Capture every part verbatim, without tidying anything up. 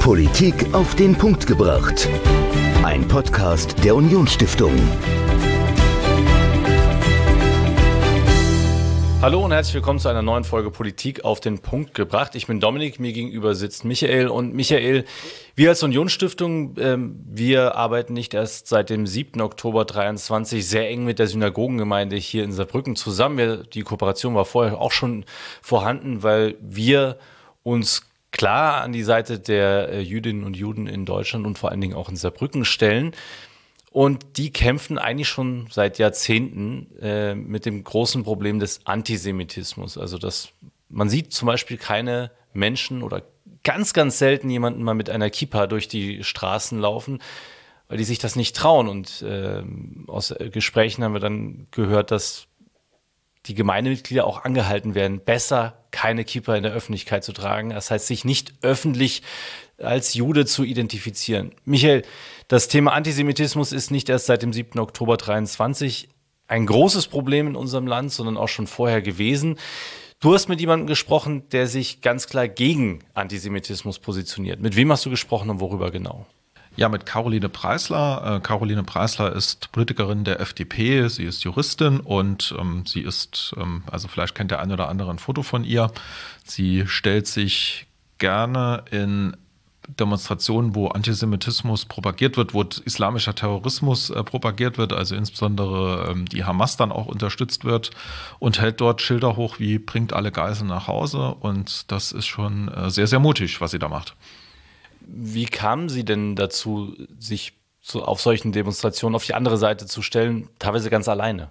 Politik auf den Punkt gebracht. Ein Podcast der Unionsstiftung. Hallo und herzlich willkommen zu einer neuen Folge Politik auf den Punkt gebracht. Ich bin Dominik, mir gegenüber sitzt Michael. Und Michael, wir als Unionsstiftung, ähm, wir arbeiten nicht erst seit dem siebten Oktober dreiundzwanzig sehr eng mit der Synagogengemeinde hier in Saarbrücken zusammen. Wir, die Kooperation war vorher auch schon vorhanden, weil wir uns klar an die Seite der äh, Jüdinnen und Juden in Deutschland und vor allen Dingen auch in Saarbrücken stellen. Und die kämpfen eigentlich schon seit Jahrzehnten äh, mit dem großen Problem des Antisemitismus. Also dass man sieht zum Beispiel keine Menschen oder ganz, ganz selten jemanden mal mit einer Kippa durch die Straßen laufen, weil die sich das nicht trauen. Und äh, aus Gesprächen haben wir dann gehört, dass die Gemeindemitglieder auch angehalten werden, besser keine Kippa in der Öffentlichkeit zu tragen. Das heißt, sich nicht öffentlich als Jude zu identifizieren. Michael, das Thema Antisemitismus ist nicht erst seit dem siebten Oktober dreiundzwanzig ein großes Problem in unserem Land, sondern auch schon vorher gewesen. Du hast mit jemandem gesprochen, der sich ganz klar gegen Antisemitismus positioniert. Mit wem hast du gesprochen und worüber genau? Ja, mit Caroline Preisler. Äh, Caroline Preisler ist Politikerin der F D P, sie ist Juristin und ähm, sie ist, ähm, also vielleicht kennt der eine oder andere ein Foto von ihr, sie stellt sich gerne in Demonstrationen, wo Antisemitismus propagiert wird, wo islamischer Terrorismus äh, propagiert wird, also insbesondere ähm, die Hamas dann auch unterstützt wird und hält dort Schilder hoch wie bringt alle Geiseln nach Hause, und das ist schon äh, sehr, sehr mutig, was sie da macht. Wie kamen Sie denn dazu, sich so auf solchen Demonstrationen auf die andere Seite zu stellen, teilweise ganz alleine?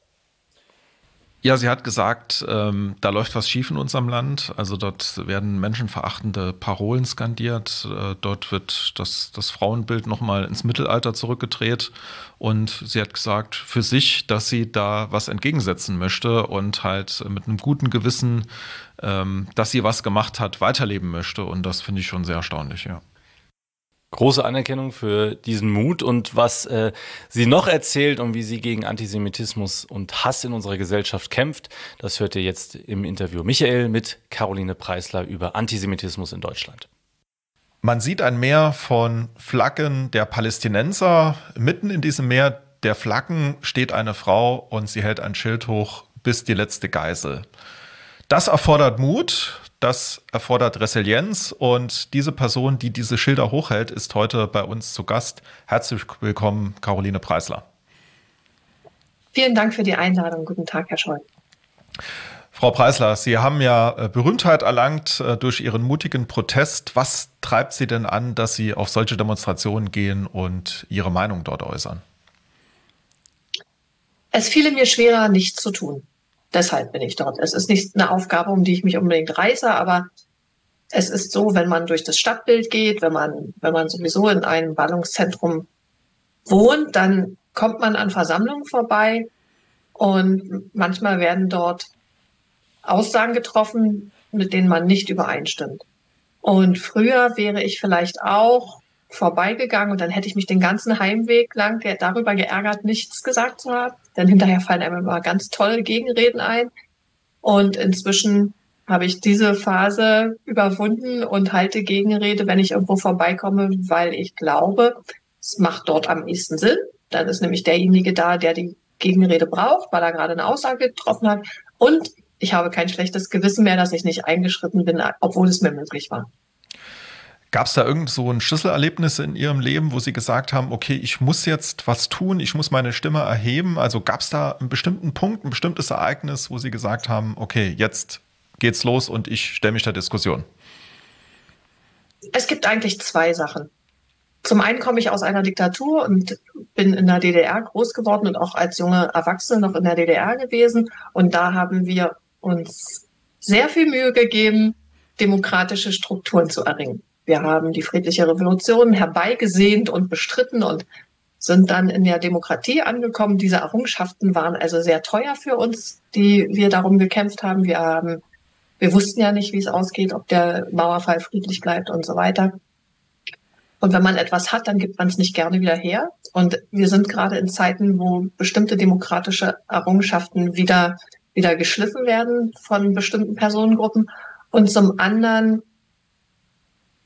Ja, sie hat gesagt, ähm, da läuft was schief in unserem Land. Also dort werden menschenverachtende Parolen skandiert. Äh, dort wird das, das Frauenbild nochmal ins Mittelalter zurückgedreht. Und sie hat gesagt für sich, dass sie da was entgegensetzen möchte und halt mit einem guten Gewissen, ähm, dass sie was gemacht hat, weiterleben möchte. Und das finde ich schon sehr erstaunlich, ja. Große Anerkennung für diesen Mut und was äh, sie noch erzählt und wie sie gegen Antisemitismus und Hass in unserer Gesellschaft kämpft, das hört ihr jetzt im Interview. Michael mit Caroline Preisler über Antisemitismus in Deutschland. Man sieht ein Meer von Flaggen der Palästinenser. Mitten in diesem Meer der Flaggen steht eine Frau und sie hält ein Schild hoch, bis die letzte Geisel. Das erfordert Mut. Das erfordert Resilienz, und diese Person, die diese Schilder hochhält, ist heute bei uns zu Gast. Herzlich willkommen, Caroline Preisler. Vielen Dank für die Einladung. Guten Tag, Herr Scholl. Frau Preisler, Sie haben ja Berühmtheit erlangt durch Ihren mutigen Protest. Was treibt Sie denn an, dass Sie auf solche Demonstrationen gehen und Ihre Meinung dort äußern? Es fiel mir schwerer, nichts zu tun. Deshalb bin ich dort. Es ist nicht eine Aufgabe, um die ich mich unbedingt reiße, aber es ist so, wenn man durch das Stadtbild geht, wenn man, wenn man sowieso in einem Ballungszentrum wohnt, dann kommt man an Versammlungen vorbei und manchmal werden dort Aussagen getroffen, mit denen man nicht übereinstimmt. Und früher wäre ich vielleicht auch vorbeigegangen und dann hätte ich mich den ganzen Heimweg lang darüber geärgert, nichts gesagt zu haben. Denn hinterher fallen einem immer ganz tolle Gegenreden ein. Und inzwischen habe ich diese Phase überwunden und halte Gegenrede, wenn ich irgendwo vorbeikomme, weil ich glaube, es macht dort am ehesten Sinn. Dann ist nämlich derjenige da, der die Gegenrede braucht, weil er gerade eine Aussage getroffen hat. Und ich habe kein schlechtes Gewissen mehr, dass ich nicht eingeschritten bin, obwohl es mir möglich war. Gab es da irgend so ein Schlüsselerlebnis in Ihrem Leben, wo Sie gesagt haben, okay, ich muss jetzt was tun, ich muss meine Stimme erheben? Also gab es da einen bestimmten Punkt, ein bestimmtes Ereignis, wo Sie gesagt haben, okay, jetzt geht's los und ich stelle mich der Diskussion? Es gibt eigentlich zwei Sachen. Zum einen komme ich aus einer Diktatur und bin in der D D R groß geworden und auch als junge Erwachsene noch in der D D R gewesen. Und da haben wir uns sehr viel Mühe gegeben, demokratische Strukturen zu erringen. Wir haben die friedliche Revolution herbeigesehnt und bestritten und sind dann in der Demokratie angekommen. Diese Errungenschaften waren also sehr teuer für uns, die wir darum gekämpft haben. Wir haben, wir wussten ja nicht, wie es ausgeht, ob der Mauerfall friedlich bleibt und so weiter. Und wenn man etwas hat, dann gibt man es nicht gerne wieder her. Und wir sind gerade in Zeiten, wo bestimmte demokratische Errungenschaften wieder, wieder geschliffen werden von bestimmten Personengruppen. Und zum anderen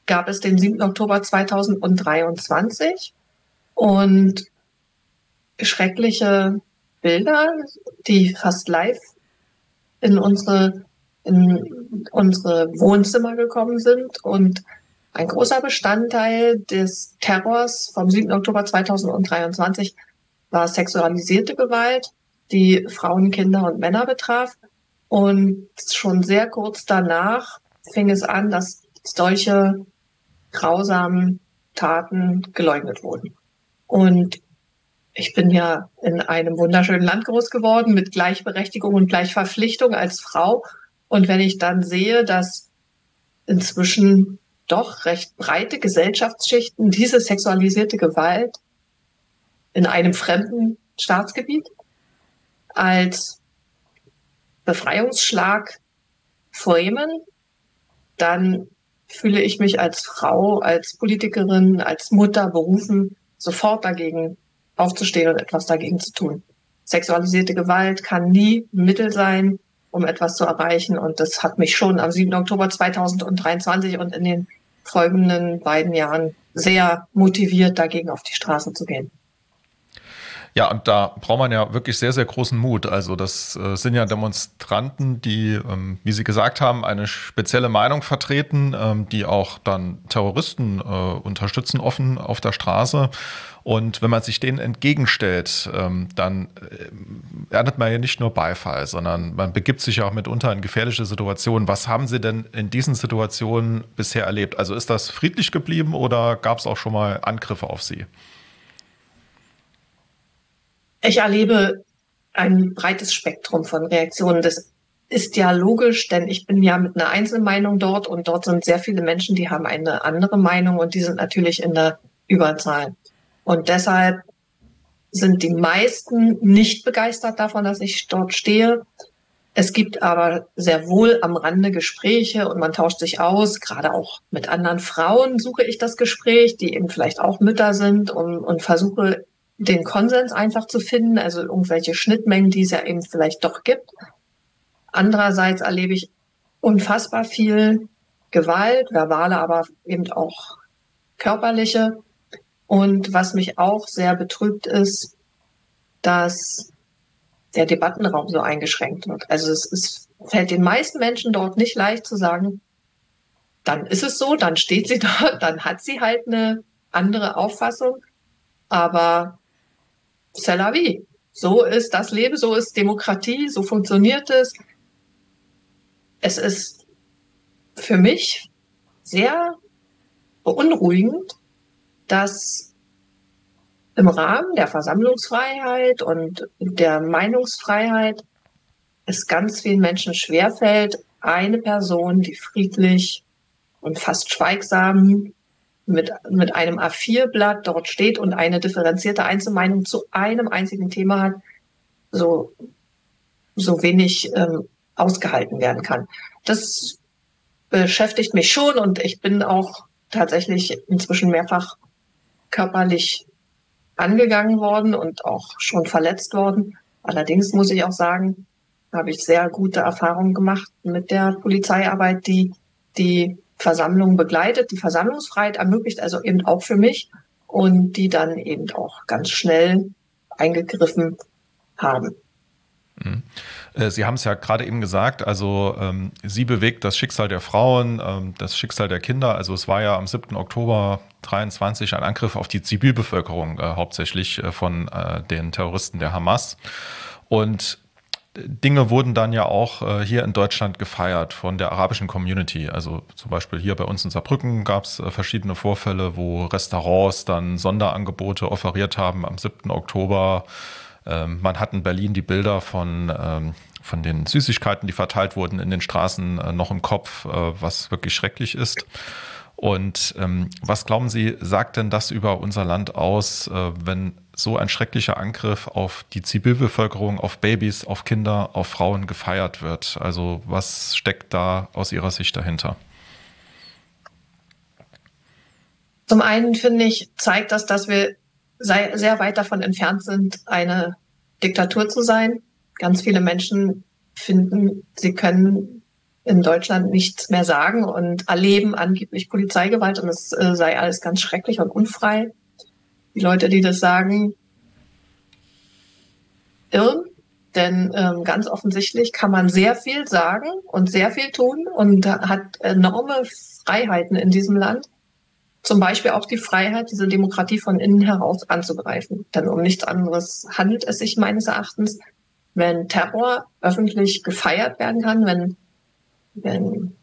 gab es den siebten Oktober zweitausenddreiundzwanzig und schreckliche Bilder, die fast live in unsere, in unsere Wohnzimmer gekommen sind. Und ein großer Bestandteil des Terrors vom siebten Oktober zweitausenddreiundzwanzig war sexualisierte Gewalt, die Frauen, Kinder und Männer betraf. Und schon sehr kurz danach fing es an, dass solche grausamen Taten geleugnet wurden. Und ich bin ja in einem wunderschönen Land groß geworden mit Gleichberechtigung und Gleichverpflichtung als Frau. Und wenn ich dann sehe, dass inzwischen doch recht breite Gesellschaftsschichten diese sexualisierte Gewalt in einem fremden Staatsgebiet als Befreiungsschlag framen, dann fühle ich mich als Frau, als Politikerin, als Mutter berufen, sofort dagegen aufzustehen und etwas dagegen zu tun. Sexualisierte Gewalt kann nie Mittel sein, um etwas zu erreichen. Und das hat mich schon am siebten Oktober zweitausenddreiundzwanzig und in den folgenden beiden Jahren sehr motiviert, dagegen auf die Straße zu gehen. Ja, und da braucht man ja wirklich sehr, sehr großen Mut. Also das äh, sind ja Demonstranten, die, ähm, wie Sie gesagt haben, eine spezielle Meinung vertreten, ähm, die auch dann Terroristen äh, unterstützen offen auf der Straße. Und wenn man sich denen entgegenstellt, ähm, dann äh, erntet man ja nicht nur Beifall, sondern man begibt sich ja auch mitunter in gefährliche Situationen. Was haben Sie denn in diesen Situationen bisher erlebt? Also ist das friedlich geblieben oder gab es auch schon mal Angriffe auf Sie? Ich erlebe ein breites Spektrum von Reaktionen. Das ist ja logisch, denn ich bin ja mit einer Einzelmeinung dort und dort sind sehr viele Menschen, die haben eine andere Meinung und die sind natürlich in der Überzahl. Und deshalb sind die meisten nicht begeistert davon, dass ich dort stehe. Es gibt aber sehr wohl am Rande Gespräche und man tauscht sich aus. Gerade auch mit anderen Frauen suche ich das Gespräch, die eben vielleicht auch Mütter sind und, und versuche, den Konsens einfach zu finden, also irgendwelche Schnittmengen, die es ja eben vielleicht doch gibt. Andererseits erlebe ich unfassbar viel Gewalt, verbale, aber eben auch körperliche. Und was mich auch sehr betrübt ist, dass der Debattenraum so eingeschränkt wird. Also es ist, fällt den meisten Menschen dort nicht leicht zu sagen, dann ist es so, dann steht sie dort, dann hat sie halt eine andere Auffassung. Aber c'est la vie. So ist das Leben, so ist Demokratie, so funktioniert es. Es ist für mich sehr beunruhigend, dass im Rahmen der Versammlungsfreiheit und der Meinungsfreiheit es ganz vielen Menschen schwerfällt, eine Person, die friedlich und fast schweigsam mit, mit einem A vier Blatt dort steht und eine differenzierte Einzelmeinung zu einem einzigen Thema hat, so, so wenig ähm, ausgehalten werden kann. Das beschäftigt mich schon und ich bin auch tatsächlich inzwischen mehrfach körperlich angegangen worden und auch schon verletzt worden. Allerdings muss ich auch sagen, habe ich sehr gute Erfahrungen gemacht mit der Polizeiarbeit, die die Versammlung begleitet, die Versammlungsfreiheit ermöglicht, also eben auch für mich und die dann eben auch ganz schnell eingegriffen haben. Sie haben es ja gerade eben gesagt, also ähm, Sie bewegt das Schicksal der Frauen, ähm, das Schicksal der Kinder. Also es war ja am siebten Oktober dreiundzwanzig ein Angriff auf die Zivilbevölkerung, äh, hauptsächlich äh, von äh, den Terroristen der Hamas. Und Dinge wurden dann ja auch äh, hier in Deutschland gefeiert von der arabischen Community. Also zum Beispiel hier bei uns in Saarbrücken gab es äh, verschiedene Vorfälle, wo Restaurants dann Sonderangebote offeriert haben am siebten Oktober. Ähm, man hat in Berlin die Bilder von, ähm, von den Süßigkeiten, die verteilt wurden in den Straßen, äh, noch im Kopf, äh, was wirklich schrecklich ist. Und ähm, was glauben Sie, sagt denn das über unser Land aus, äh, wenn so ein schrecklicher Angriff auf die Zivilbevölkerung, auf Babys, auf Kinder, auf Frauen gefeiert wird? Also was steckt da aus Ihrer Sicht dahinter? Zum einen finde ich, zeigt das, dass wir sehr weit davon entfernt sind, eine Diktatur zu sein. Ganz viele Menschen finden, sie können in Deutschland nichts mehr sagen und erleben angeblich Polizeigewalt und es äh, sei alles ganz schrecklich und unfrei. Die Leute, die das sagen, irren, denn ähm, ganz offensichtlich kann man sehr viel sagen und sehr viel tun und hat enorme Freiheiten in diesem Land. Zum Beispiel auch die Freiheit, diese Demokratie von innen heraus anzugreifen. Denn um nichts anderes handelt es sich meines Erachtens, wenn Terror öffentlich gefeiert werden kann, wenn wenn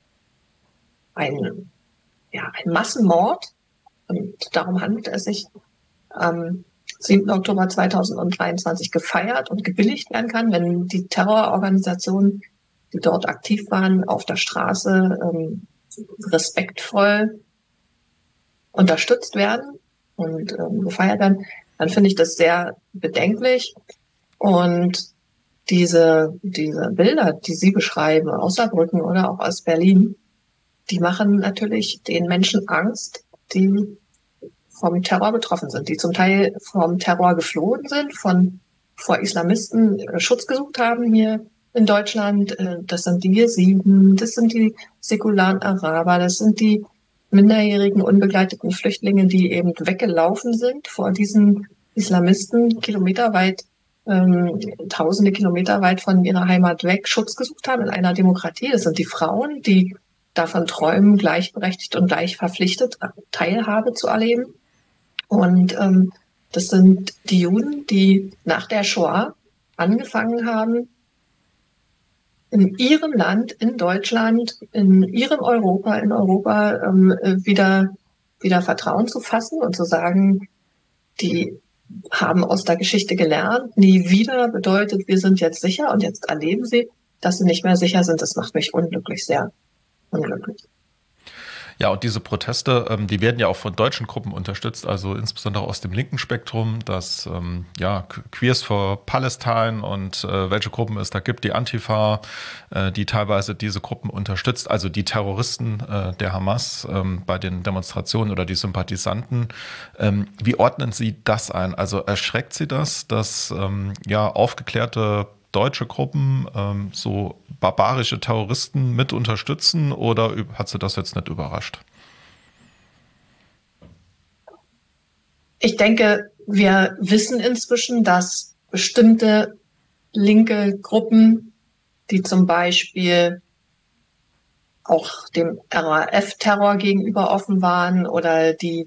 ein, ja, ein Massenmord, und darum handelt es sich, am siebten Oktober zweitausenddreiundzwanzig gefeiert und gebilligt werden kann, wenn die Terrororganisationen, die dort aktiv waren, auf der Straße ähm, respektvoll unterstützt werden und ähm, gefeiert werden, dann finde ich das sehr bedenklich. Und Diese, diese Bilder, die Sie beschreiben, aus Saarbrücken oder auch aus Berlin, die machen natürlich den Menschen Angst, die vom Terror betroffen sind, die zum Teil vom Terror geflohen sind, von vor Islamisten Schutz gesucht haben hier in Deutschland. Das sind die Jesiden, das sind die säkularen Araber, das sind die minderjährigen, unbegleiteten Flüchtlinge, die eben weggelaufen sind vor diesen Islamisten, kilometerweit Ähm, tausende Kilometer weit von ihrer Heimat weg Schutz gesucht haben in einer Demokratie. Das sind die Frauen, die davon träumen, gleichberechtigt und gleich verpflichtet Teilhabe zu erleben. Und ähm, das sind die Juden, die nach der Shoah angefangen haben, in ihrem Land, in Deutschland, in ihrem Europa, in Europa ähm, wieder, wieder Vertrauen zu fassen und zu sagen, die haben aus der Geschichte gelernt. Nie wieder bedeutet, wir sind jetzt sicher und jetzt erleben sie, dass sie nicht mehr sicher sind. Das macht mich unglücklich, sehr unglücklich. Ja, und diese Proteste, ähm, die werden ja auch von deutschen Gruppen unterstützt, also insbesondere aus dem linken Spektrum, das ähm, ja, Queers for Palestine und äh, welche Gruppen es da gibt, die Antifa, äh, die teilweise diese Gruppen unterstützt, also die Terroristen äh, der Hamas ähm, bei den Demonstrationen oder die Sympathisanten. Ähm, wie ordnen Sie das ein? Also erschreckt Sie das, dass ähm, ja aufgeklärte deutsche Gruppen ähm, so barbarische Terroristen mit unterstützen oder hat Sie das jetzt nicht überrascht? Ich denke, wir wissen inzwischen, dass bestimmte linke Gruppen, die zum Beispiel auch dem R A F-Terror gegenüber offen waren oder die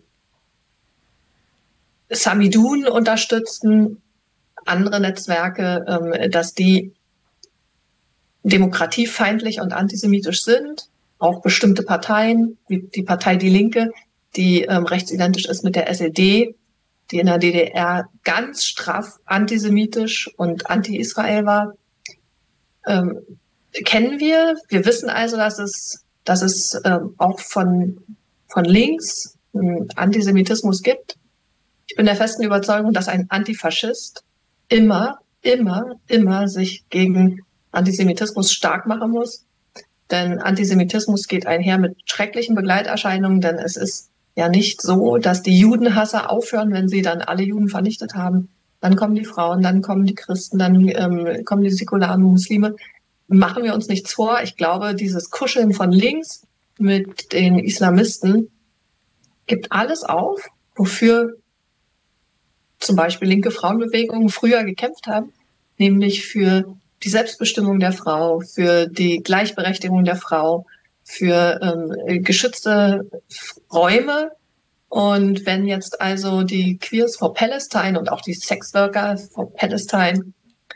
Samidun unterstützten, andere Netzwerke, ähm, dass die demokratiefeindlich und antisemitisch sind. Auch bestimmte Parteien, wie die Partei Die Linke, die ähm, rechtsidentisch ist mit der S E D, die in der D D R ganz straff antisemitisch und anti-Israel war, ähm, kennen wir. Wir wissen also, dass es, dass es ähm, auch von, von links einen Antisemitismus gibt. Ich bin der festen Überzeugung, dass ein Antifaschist immer, immer, immer sich gegen Antisemitismus stark machen muss. Denn Antisemitismus geht einher mit schrecklichen Begleiterscheinungen, denn es ist ja nicht so, dass die Judenhasser aufhören, wenn sie dann alle Juden vernichtet haben. Dann kommen die Frauen, dann kommen die Christen, dann ähm, kommen die säkularen Muslime. Machen wir uns nichts vor. Ich glaube, dieses Kuscheln von links mit den Islamisten gibt alles auf, wofür zum Beispiel linke Frauenbewegungen früher gekämpft haben, nämlich für die Selbstbestimmung der Frau, für die Gleichberechtigung der Frau, für ähm, geschützte Räume. Und wenn jetzt also die Queers for Palestine und auch die Sexworker for Palestine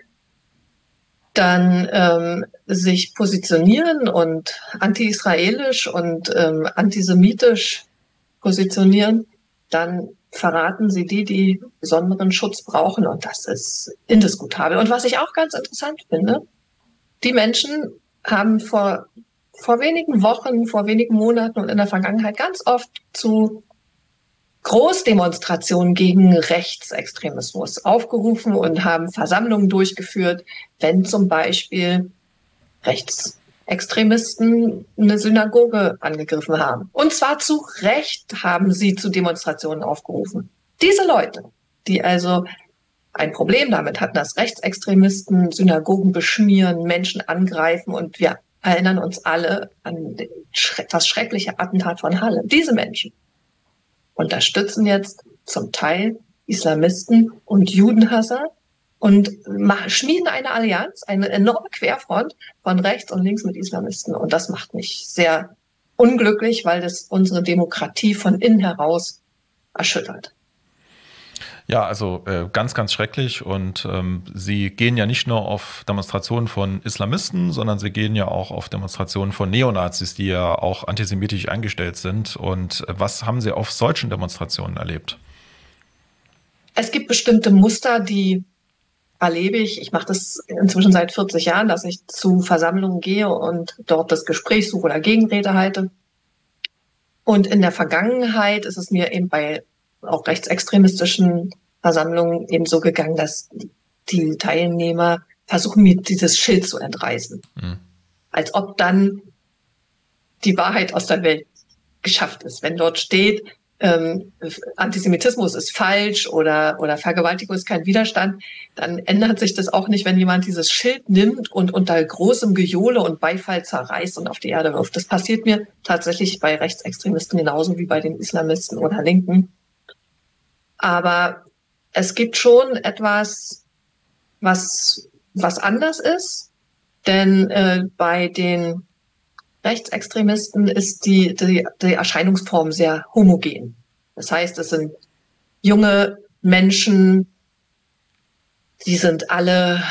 dann ähm, sich positionieren und anti-israelisch und ähm, antisemitisch positionieren, dann verraten sie die, die besonderen Schutz brauchen. Und das ist indiskutabel. Und was ich auch ganz interessant finde, die Menschen haben vor, vor wenigen Wochen, vor wenigen Monaten und in der Vergangenheit ganz oft zu Großdemonstrationen gegen Rechtsextremismus aufgerufen und haben Versammlungen durchgeführt, wenn zum Beispiel Rechtsextremisten eine Synagoge angegriffen haben. Und zwar zu Recht haben sie zu Demonstrationen aufgerufen. Diese Leute, die also ein Problem damit hatten, dass Rechtsextremisten Synagogen beschmieren, Menschen angreifen und wir erinnern uns alle an das schreckliche Attentat von Halle. Diese Menschen unterstützen jetzt zum Teil Islamisten und Judenhasser und schmieden eine Allianz, eine enorme Querfront von rechts und links mit Islamisten. Und das macht mich sehr unglücklich, weil das unsere Demokratie von innen heraus erschüttert. Ja, also äh, ganz, ganz schrecklich. Und ähm, Sie gehen ja nicht nur auf Demonstrationen von Islamisten, sondern Sie gehen ja auch auf Demonstrationen von Neonazis, die ja auch antisemitisch eingestellt sind. Und äh, was haben Sie auf solchen Demonstrationen erlebt? Es gibt bestimmte Muster, die erlebe ich. Ich mache das inzwischen seit vierzig Jahren, dass ich zu Versammlungen gehe und dort das Gespräch suche oder Gegenrede halte. Und in der Vergangenheit ist es mir eben bei auch rechtsextremistischen Versammlungen eben so gegangen, dass die Teilnehmer versuchen, mir dieses Schild zu entreißen. Mhm. Als ob dann die Wahrheit aus der Welt geschafft ist. Wenn dort steht, ähm, Antisemitismus ist falsch oder, oder Vergewaltigung ist kein Widerstand, dann ändert sich das auch nicht, wenn jemand dieses Schild nimmt und unter großem Gejohle und Beifall zerreißt und auf die Erde wirft. Das passiert mir tatsächlich bei Rechtsextremisten genauso wie bei den Islamisten oder Linken. Aber es gibt schon etwas, was, was anders ist, denn äh, bei den Rechtsextremisten ist die, die, die Erscheinungsform sehr homogen. Das heißt, es sind junge Menschen, die sind alle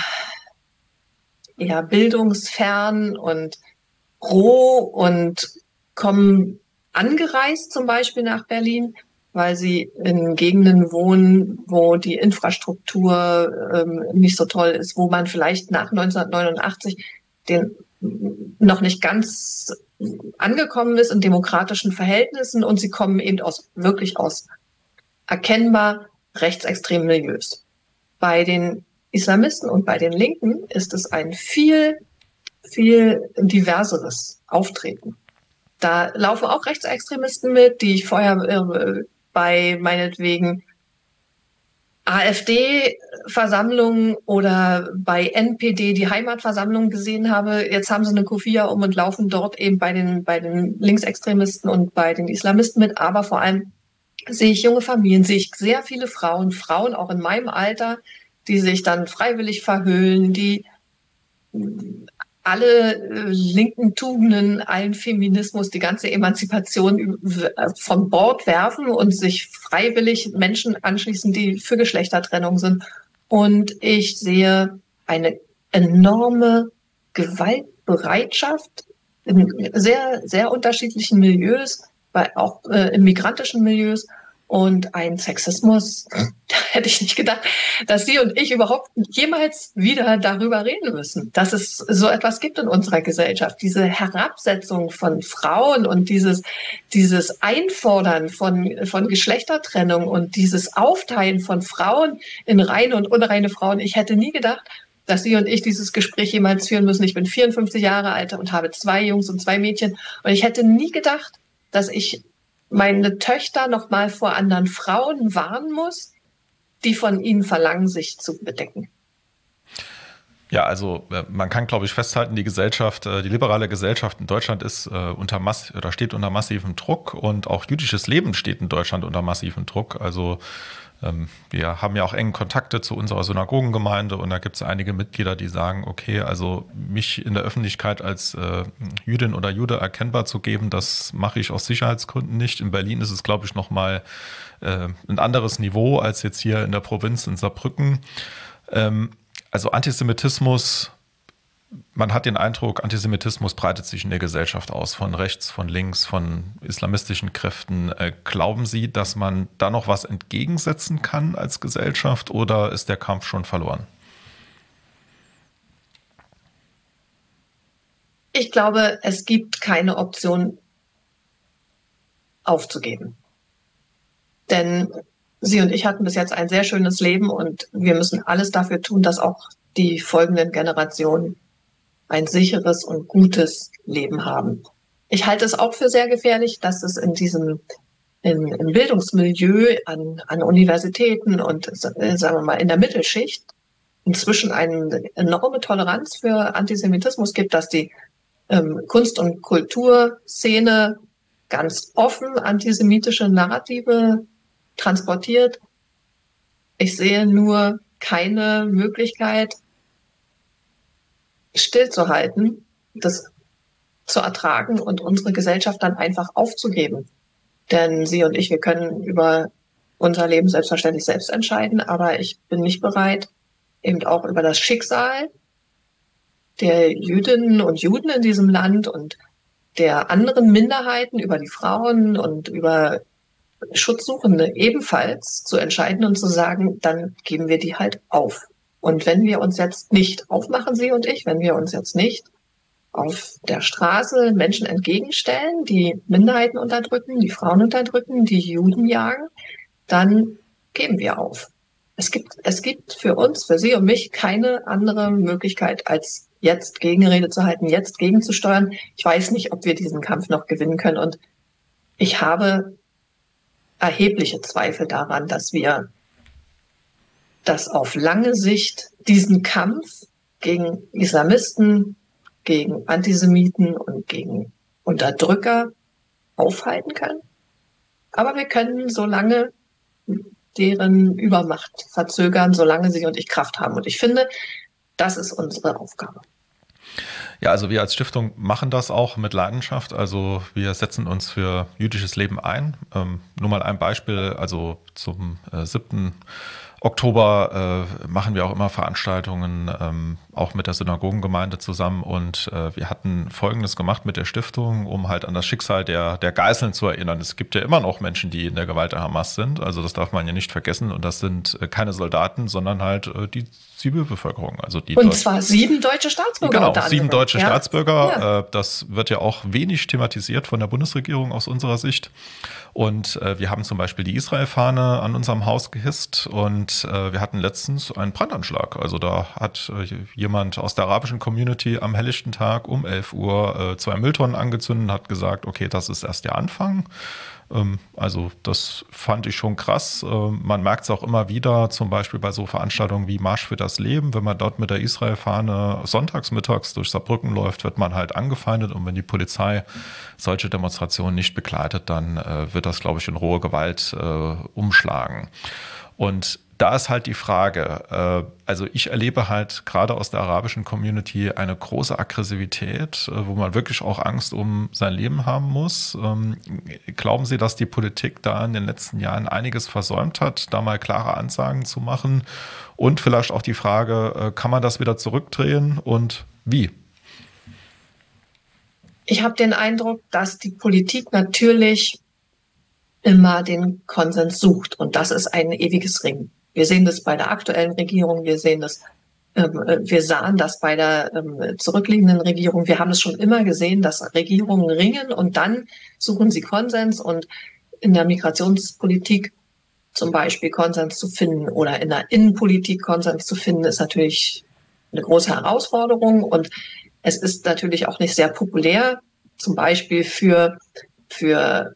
eher bildungsfern und roh und kommen angereist zum Beispiel nach Berlin, weil sie in Gegenden wohnen, wo die Infrastruktur ähm, nicht so toll ist, wo man vielleicht nach neunzehnhundertneunundachtzig den noch nicht ganz angekommen ist in demokratischen Verhältnissen, und sie kommen eben aus wirklich aus erkennbar rechtsextremen Milieus. Bei den Islamisten und bei den Linken ist es ein viel, viel diverseres Auftreten. Da laufen auch Rechtsextremisten mit, die ich vorher äh, bei meinetwegen AfD-Versammlungen oder bei N P D die Heimatversammlung gesehen habe. Jetzt haben sie eine Kufia um und laufen dort eben bei den, bei den Linksextremisten und bei den Islamisten mit. Aber vor allem sehe ich junge Familien, sehe ich sehr viele Frauen, Frauen auch in meinem Alter, die sich dann freiwillig verhüllen, die alle äh, linken Tugenden, allen Feminismus, die ganze Emanzipation von Bord werfen und sich freiwillig Menschen anschließen, die für Geschlechtertrennung sind. Und ich sehe eine enorme Gewaltbereitschaft in sehr, sehr unterschiedlichen Milieus, bei, auch äh, in migrantischen Milieus. Und ein Sexismus, da hätte ich nicht gedacht, dass Sie und ich überhaupt jemals wieder darüber reden müssen, dass es so etwas gibt in unserer Gesellschaft. Diese Herabsetzung von Frauen und dieses, dieses Einfordern von, von Geschlechtertrennung und dieses Aufteilen von Frauen in reine und unreine Frauen. Ich hätte nie gedacht, dass Sie und ich dieses Gespräch jemals führen müssen. Ich bin vierundfünfzig Jahre alt und habe zwei Jungs und zwei Mädchen. Und ich hätte nie gedacht, dass ich meine Töchter noch mal vor anderen Frauen warnen muss, die von ihnen verlangen, sich zu bedecken. Ja, also man kann, glaube ich, festhalten, die Gesellschaft, die liberale Gesellschaft in Deutschland ist unter mass oder steht unter massivem Druck, und auch jüdisches Leben steht in Deutschland unter massivem Druck. Also wir haben ja auch enge Kontakte zu unserer Synagogengemeinde, und da gibt es einige Mitglieder, die sagen, okay, also mich in der Öffentlichkeit als äh, Jüdin oder Jude erkennbar zu geben, das mache ich aus Sicherheitsgründen nicht. In Berlin ist es, glaube ich, nochmal äh, ein anderes Niveau als jetzt hier in der Provinz in Saarbrücken. Ähm, also Antisemitismus, man hat den Eindruck, Antisemitismus breitet sich in der Gesellschaft aus, von rechts, von links, von islamistischen Kräften. Äh, glauben Sie, dass man da noch was entgegensetzen kann als Gesellschaft, oder ist der Kampf schon verloren? Ich glaube, es gibt keine Option aufzugeben. Denn Sie und ich hatten bis jetzt ein sehr schönes Leben, und wir müssen alles dafür tun, dass auch die folgenden Generationen ein sicheres und gutes Leben haben. Ich halte es auch für sehr gefährlich, dass es in diesem in, im Bildungsmilieu an, an Universitäten und äh, sagen wir mal in der Mittelschicht inzwischen eine enorme Toleranz für Antisemitismus gibt, dass die ähm, Kunst- und Kulturszene ganz offen antisemitische Narrative transportiert. Ich sehe nur keine Möglichkeit, stillzuhalten, das zu ertragen und unsere Gesellschaft dann einfach aufzugeben. Denn Sie und ich, wir können über unser Leben selbstverständlich selbst entscheiden, aber ich bin nicht bereit, eben auch über das Schicksal der Jüdinnen und Juden in diesem Land und der anderen Minderheiten, über die Frauen und über Schutzsuchende ebenfalls zu entscheiden und zu sagen, dann geben wir die halt auf. Und wenn wir uns jetzt nicht aufmachen, Sie und ich, wenn wir uns jetzt nicht auf der Straße Menschen entgegenstellen, die Minderheiten unterdrücken, die Frauen unterdrücken, die Juden jagen, dann geben wir auf. Es gibt, es gibt für uns, für Sie und mich keine andere Möglichkeit, als jetzt Gegenrede zu halten, jetzt gegenzusteuern. Ich weiß nicht, ob wir diesen Kampf noch gewinnen können. Und ich habe erhebliche Zweifel daran, dass wir das auf lange Sicht diesen Kampf gegen Islamisten, gegen Antisemiten und gegen Unterdrücker aufhalten können. Aber wir können so lange deren Übermacht verzögern, solange Sie und ich Kraft haben. Und ich finde, das ist unsere Aufgabe. Ja, also wir als Stiftung machen das auch mit Leidenschaft. Also wir setzen uns für jüdisches Leben ein. Ähm, nur mal ein Beispiel, also zum äh, siebten Oktober äh, machen wir auch immer Veranstaltungen, ähm, auch mit der Synagogengemeinde zusammen. Und äh, wir hatten Folgendes gemacht mit der Stiftung, um halt an das Schicksal der, der Geiseln zu erinnern. Es gibt ja immer noch Menschen, die in der Gewalt der Hamas sind. Also das darf man ja nicht vergessen. Und das sind äh, keine Soldaten, sondern halt äh, die Zivilbevölkerung. Also die Und Deut- zwar sieben deutsche Staatsbürger. Genau, unter sieben anderem. deutsche Ja. Staatsbürger. Ja. Äh, das wird ja auch wenig thematisiert von der Bundesregierung aus unserer Sicht. Und äh, wir haben zum Beispiel die Israel-Fahne an unserem Haus gehisst und äh, wir hatten letztens einen Brandanschlag. Also da hat äh, jemand aus der arabischen Community am helllichten Tag um elf Uhr äh, zwei Mülltonnen angezündet und hat gesagt, okay, das ist erst der Anfang. Ähm, also das fand ich schon krass. Ähm, man merkt es auch immer wieder, zum Beispiel bei so Veranstaltungen wie Marsch für das Leben. Wenn man dort mit der Israel-Fahne sonntags mittags durch Saarbrücken läuft, wird man halt angefeindet. Und wenn die Polizei solche Demonstrationen nicht begleitet, dann äh, wird das, glaube ich, in rohe Gewalt äh, umschlagen. Und da ist halt die Frage, äh, also ich erlebe halt gerade aus der arabischen Community eine große Aggressivität, äh, wo man wirklich auch Angst um sein Leben haben muss. Ähm, glauben Sie, dass die Politik da in den letzten Jahren einiges versäumt hat, da mal klare Ansagen zu machen? Und vielleicht auch die Frage, äh, kann man das wieder zurückdrehen und wie? Ich habe den Eindruck, dass die Politik natürlich immer den Konsens sucht. Und das ist ein ewiges Ringen. Wir sehen das bei der aktuellen Regierung, wir sehen das, ähm, wir sahen das bei der ähm, zurückliegenden Regierung. Wir haben es schon immer gesehen, dass Regierungen ringen und dann suchen sie Konsens. Und in der Migrationspolitik zum Beispiel Konsens zu finden oder in der Innenpolitik Konsens zu finden, ist natürlich eine große Herausforderung. Und es ist natürlich auch nicht sehr populär, zum Beispiel für, für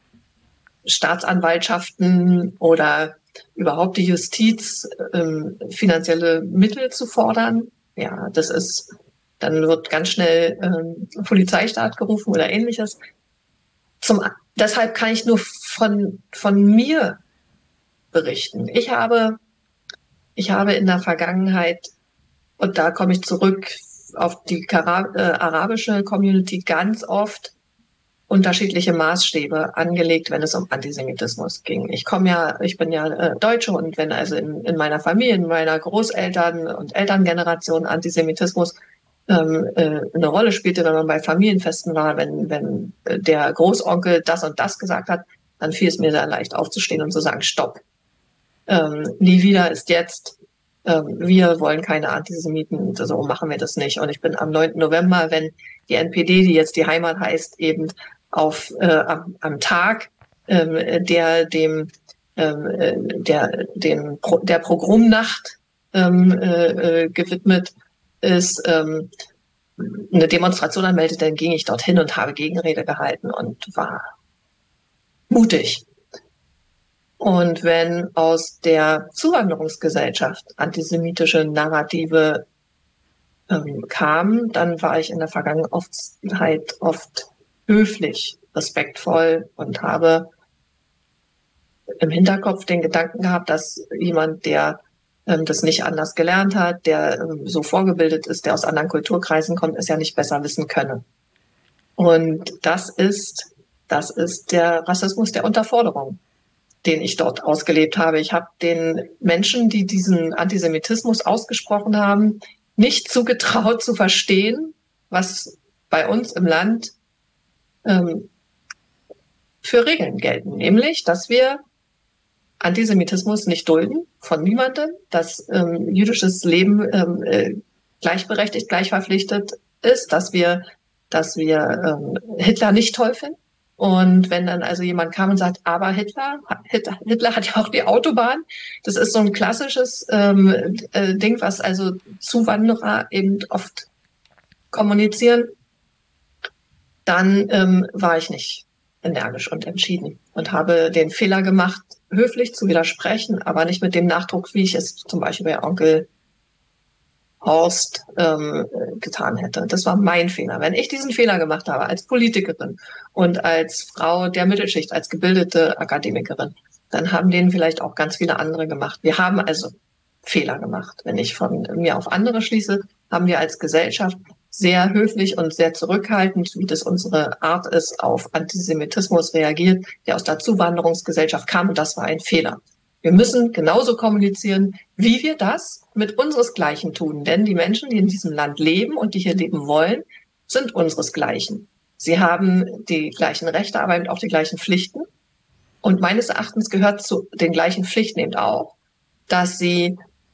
Staatsanwaltschaften oder überhaupt die Justiz ähm, finanzielle Mittel zu fordern. Ja, das ist, dann wird ganz schnell ähm, Polizeistaat gerufen oder ähnliches. Zum, deshalb kann ich nur von, von mir berichten. Ich habe, ich habe in der Vergangenheit, und da komme ich zurück auf die Kara- äh, arabische Community, ganz oft unterschiedliche Maßstäbe angelegt, wenn es um Antisemitismus ging. Ich komme ja, ich bin ja äh, Deutsche und wenn also in, in meiner Familie, in meiner Großeltern- und Elterngeneration Antisemitismus ähm, äh, eine Rolle spielte, wenn man bei Familienfesten war, wenn, wenn äh, der Großonkel das und das gesagt hat, dann fiel es mir sehr leicht aufzustehen und zu sagen, stopp. Ähm, nie wieder ist jetzt, ähm, wir wollen keine Antisemiten, so machen wir das nicht. Und ich bin am neunten November, wenn die N P D, die jetzt die Heimat heißt, eben auf äh, am, am Tag, ähm, der dem ähm, äh, der dem Pro, der Pogromnacht ähm, äh, gewidmet ist, ähm, eine Demonstration anmeldet, dann ging ich dorthin und habe Gegenrede gehalten und war mutig. Und wenn aus der Zuwanderungsgesellschaft antisemitische Narrative ähm, kam, dann war ich in der Vergangenheit oft höflich, respektvoll und habe im Hinterkopf den Gedanken gehabt, dass jemand, der ähm, das nicht anders gelernt hat, der ähm, so vorgebildet ist, der aus anderen Kulturkreisen kommt, es ja nicht besser wissen könne. Und das ist, das ist der Rassismus der Unterforderung, den ich dort ausgelebt habe. Ich habe den Menschen, die diesen Antisemitismus ausgesprochen haben, nicht zugetraut zu verstehen, was bei uns im Land ähm, für Regeln gelten. Nämlich, dass wir Antisemitismus nicht dulden, von niemandem, dass ähm, jüdisches Leben ähm, äh, gleichberechtigt, gleichverpflichtet ist, dass wir, dass wir ähm, Hitler nicht toll finden. Und wenn dann also jemand kam und sagt, aber Hitler, Hitler, Hitler hat ja auch die Autobahn, das ist so ein klassisches ähm, äh, Ding, was also Zuwanderer eben oft kommunizieren, dann ähm, war ich nicht energisch und entschieden und habe den Fehler gemacht, höflich zu widersprechen, aber nicht mit dem Nachdruck, wie ich es zum Beispiel bei Onkel Horst ähm, getan hätte. Das war mein Fehler. Wenn ich diesen Fehler gemacht habe als Politikerin und als Frau der Mittelschicht, als gebildete Akademikerin, dann haben den vielleicht auch ganz viele andere gemacht. Wir haben also Fehler gemacht. Wenn ich von mir auf andere schließe, haben wir als Gesellschaft sehr höflich und sehr zurückhaltend, wie das unsere Art ist, auf Antisemitismus reagiert, der aus der Zuwanderungsgesellschaft kam, und das war ein Fehler. Wir müssen genauso kommunizieren, wie wir das mit unseresgleichen tun. Denn die Menschen, die in diesem Land leben und die hier leben wollen, sind unseresgleichen. Sie haben die gleichen Rechte, aber eben auch die gleichen Pflichten. Und meines Erachtens gehört zu den gleichen Pflichten eben auch, dass sie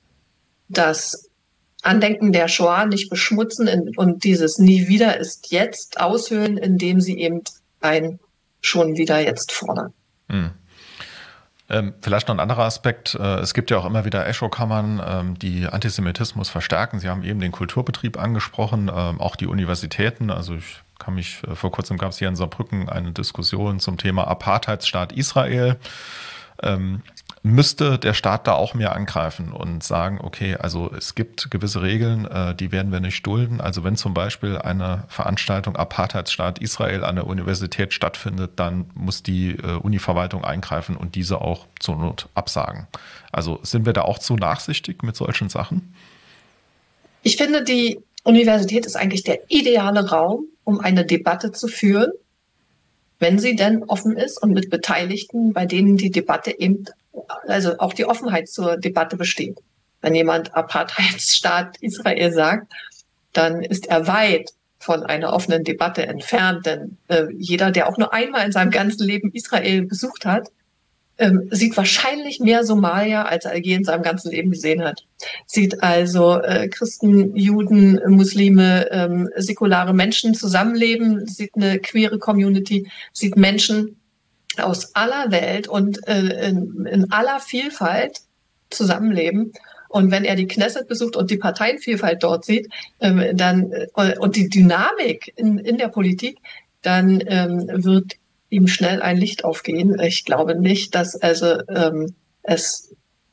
das Andenken der Shoah nicht beschmutzen und dieses Nie wieder ist jetzt aushöhlen, indem sie eben ein schon wieder jetzt fordern. Hm. Ähm, vielleicht noch ein anderer Aspekt. Äh, es gibt ja auch immer wieder Echokammern, ähm, die Antisemitismus verstärken. Sie haben eben den Kulturbetrieb angesprochen, ähm, auch die Universitäten. Also ich kann mich, äh, vor kurzem gab es hier in Saarbrücken eine Diskussion zum Thema Apartheidsstaat Israel. Ähm, müsste der Staat da auch mehr angreifen und sagen, okay, also es gibt gewisse Regeln, äh, die werden wir nicht dulden. Also wenn zum Beispiel eine Veranstaltung Apartheidsstaat Israel an der Universität stattfindet, dann muss die äh, Univerwaltung eingreifen und diese auch zur Not absagen. Also sind wir da auch zu nachsichtig mit solchen Sachen? Ich finde, die Universität ist eigentlich der ideale Raum, um eine Debatte zu führen, wenn sie denn offen ist und mit Beteiligten, bei denen die Debatte eben, also auch die Offenheit zur Debatte besteht. Wenn jemand Apartheidsstaat Israel sagt, dann ist er weit von einer offenen Debatte entfernt, denn äh, jeder, der auch nur einmal in seinem ganzen Leben Israel besucht hat, ähm, sieht wahrscheinlich mehr Somalier, als er je in seinem ganzen Leben gesehen hat. Sieht also äh, Christen, Juden, Muslime, ähm, säkulare Menschen zusammenleben, sieht eine queere Community, sieht Menschen aus aller Welt und äh, in, in aller Vielfalt zusammenleben. Und wenn er die Knesset besucht und die Parteienvielfalt dort sieht, ähm, dann äh, und die Dynamik in, in der Politik, dann ähm, wird ihm schnell ein Licht aufgehen. Ich glaube nicht, dass also ähm, es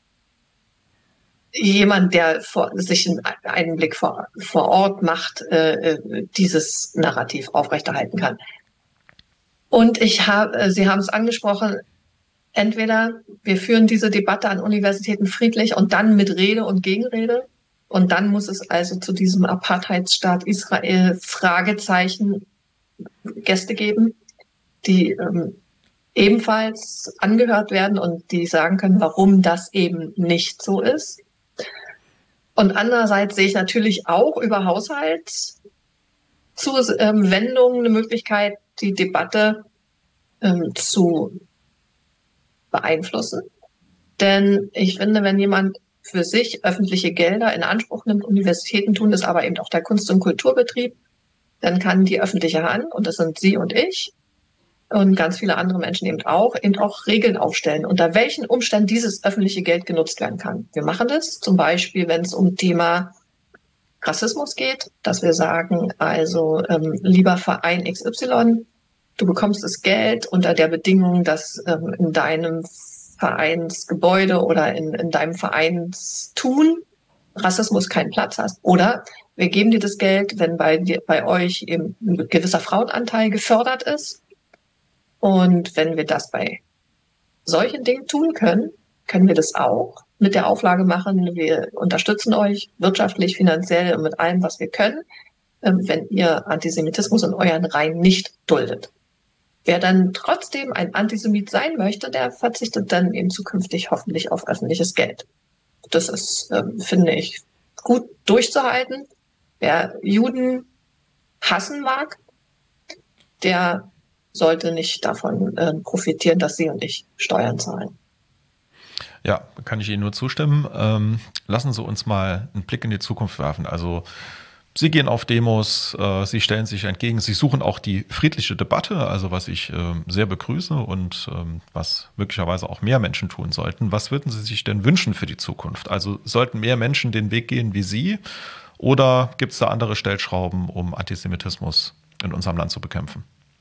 jemand, der vor, sich einen Blick vor, vor Ort macht, äh, dieses Narrativ aufrechterhalten kann. Und ich habe, Sie haben es angesprochen, entweder wir führen diese Debatte an Universitäten friedlich und dann mit Rede und Gegenrede. Und dann muss es also zu diesem Apartheidsstaat Israel Fragezeichen Gäste geben, die ähm, ebenfalls angehört werden und die sagen können, warum das eben nicht so ist. Und andererseits sehe ich natürlich auch über Haushaltszuwendungen eine Möglichkeit, die Debatte ähm, zu beeinflussen. Denn ich finde, wenn jemand für sich öffentliche Gelder in Anspruch nimmt, Universitäten tun das aber eben auch der Kunst- und Kulturbetrieb, dann kann die öffentliche Hand, und das sind Sie und ich, und ganz viele andere Menschen eben auch, eben auch Regeln aufstellen, unter welchen Umständen dieses öffentliche Geld genutzt werden kann. Wir machen das zum Beispiel, wenn es um Thema Rassismus geht, dass wir sagen, also ähm, lieber Verein X Y, du bekommst das Geld unter der Bedingung, dass ähm, in deinem Vereinsgebäude oder in, in deinem Vereinstun Rassismus keinen Platz hat. Oder wir geben dir das Geld, wenn bei, dir, bei euch eben ein gewisser Frauenanteil gefördert ist. Und wenn wir das bei solchen Dingen tun können, können wir das auch mit der Auflage machen, wir unterstützen euch wirtschaftlich, finanziell und mit allem, was wir können, wenn ihr Antisemitismus in euren Reihen nicht duldet. Wer dann trotzdem ein Antisemit sein möchte, der verzichtet dann eben zukünftig hoffentlich auf öffentliches Geld. Das ist, ähm, finde ich, gut durchzuhalten. Wer Juden hassen mag, der sollte nicht davon äh, profitieren, dass Sie und ich Steuern zahlen. Ja, kann ich Ihnen nur zustimmen. Ähm, lassen Sie uns mal einen Blick in die Zukunft werfen. Also Sie gehen auf Demos, äh, Sie stellen sich entgegen, Sie suchen auch die friedliche Debatte, also was ich äh, sehr begrüße und ähm, was möglicherweise auch mehr Menschen tun sollten. Was würden Sie sich denn wünschen für die Zukunft? Also sollten mehr Menschen den Weg gehen wie Sie oder gibt es da andere Stellschrauben, um Antisemitismus in unserem Land zu bekämpfen?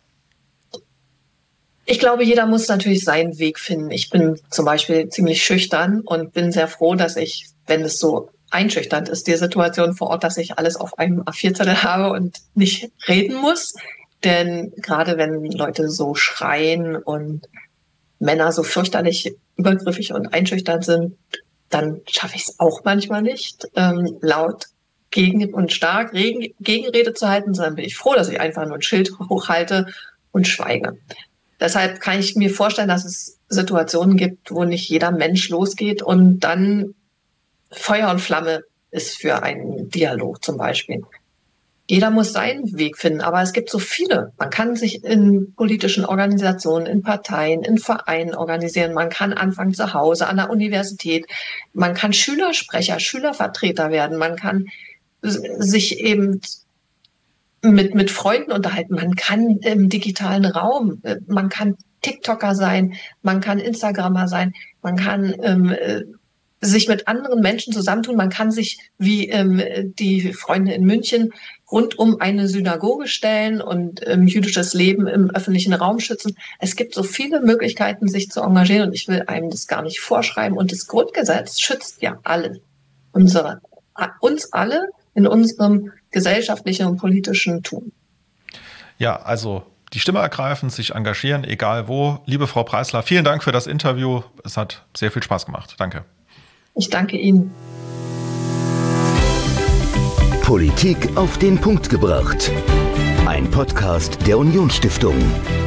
Ich glaube, jeder muss natürlich seinen Weg finden. Ich bin zum Beispiel ziemlich schüchtern und bin sehr froh, dass ich, wenn es so einschüchternd ist, die Situation vor Ort, dass ich alles auf einem A vier Zettel habe und nicht reden muss. Denn gerade wenn Leute so schreien und Männer so fürchterlich übergriffig und einschüchternd sind, dann schaffe ich es auch manchmal nicht, ähm, laut gegen und stark Regen, Gegenrede zu halten, sondern bin ich froh, dass ich einfach nur ein Schild hochhalte und schweige. Deshalb kann ich mir vorstellen, dass es Situationen gibt, wo nicht jeder Mensch losgeht und dann Feuer und Flamme ist für einen Dialog zum Beispiel. Jeder muss seinen Weg finden, aber es gibt so viele. Man kann sich in politischen Organisationen, in Parteien, in Vereinen organisieren. Man kann anfangen zu Hause, an der Universität. Man kann Schülersprecher, Schülervertreter werden. Man kann sich eben mit, mit Freunden unterhalten. Man kann im digitalen Raum, man kann TikToker sein, man kann Instagrammer sein, man kann ähm, sich mit anderen Menschen zusammentun. Man kann sich, wie ähm, die Freunde in München, rund um eine Synagoge stellen und ähm, jüdisches Leben im öffentlichen Raum schützen. Es gibt so viele Möglichkeiten, sich zu engagieren und ich will einem das gar nicht vorschreiben. Und das Grundgesetz schützt ja alle, unsere, uns alle in unserem gesellschaftlichen und politischen Tun. Ja, also die Stimme ergreifen, sich engagieren, egal wo. Liebe Frau Preisler, vielen Dank für das Interview. Es hat sehr viel Spaß gemacht. Danke. Ich danke Ihnen. Politik auf den Punkt gebracht. Ein Podcast der Unionsstiftung.